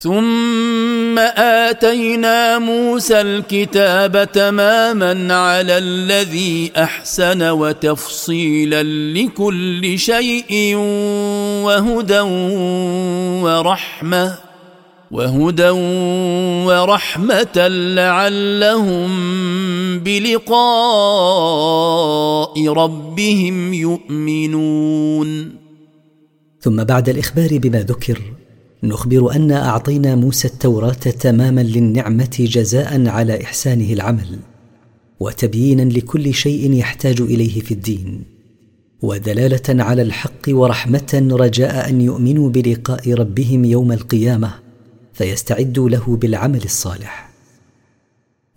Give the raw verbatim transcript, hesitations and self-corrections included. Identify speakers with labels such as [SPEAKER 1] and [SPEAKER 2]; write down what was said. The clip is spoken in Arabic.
[SPEAKER 1] ثم آتينا موسى الكتاب تماما على الذي أحسن وتفصيلا لكل شيء وهدى ورحمة وهدى ورحمة لعلهم بلقاء ربهم يؤمنون.
[SPEAKER 2] ثم بعد الإخبار بما ذكر نخبر أن أعطينا موسى التوراة تماما للنعمة جزاء على إحسانه العمل وتبيينا لكل شيء يحتاج إليه في الدين ودلالة على الحق ورحمة رجاء أن يؤمنوا بلقاء ربهم يوم القيامة فيستعدوا له بالعمل الصالح.